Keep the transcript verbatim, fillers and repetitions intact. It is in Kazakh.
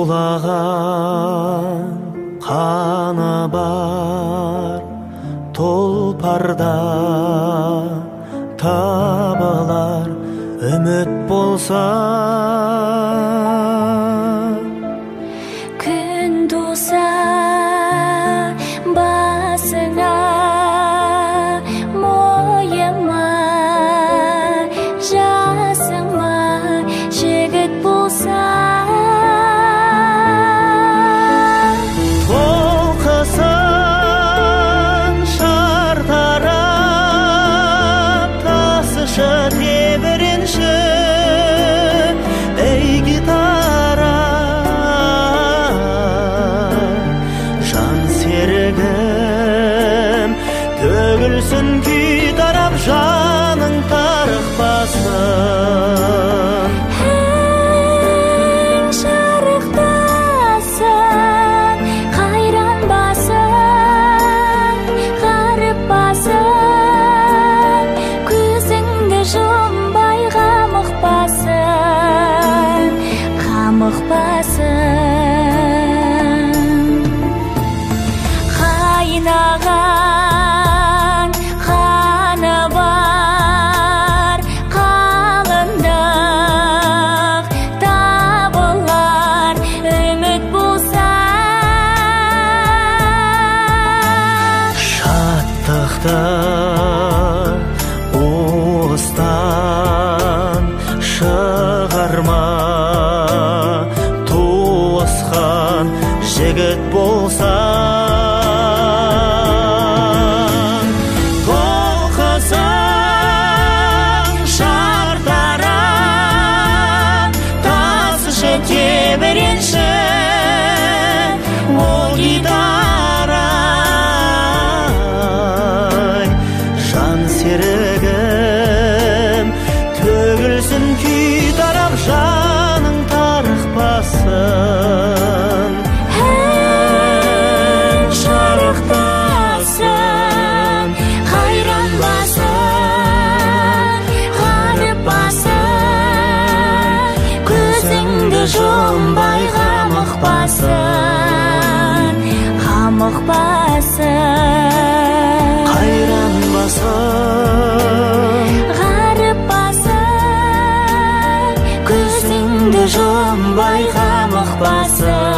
сулаған қаны бар тұлпарда табылар үміт болса. Күн туса басыңа, мойыма жасыма жігіт болса. Толқысын шартарап тасышы тебіренші, ей гитара жан серігім, төгілсін күй тарап жаның тарықпасын. Ең жарықтасын, қайранбасын, ғаріппасын, көзіңді жұмбай қамықпасын, қамықпасын. Қайнаған қаны бар қалыңдық табылар үміт болса. Шаттықты уыстан шығарма, туысқан жігіт болсаң. Толқысын шартарап тасышы тебіренші, ол гитара жан серігім, төгілсін күй тарап жаның тарықпасын. Ең жарықтасын, қайранбасын, ғаріппасын, көзіңді жұмбай қамықпасын, қамықпасын. Қайранбасын, ғаріппасын, көзіңді жұмбай қамықпасын.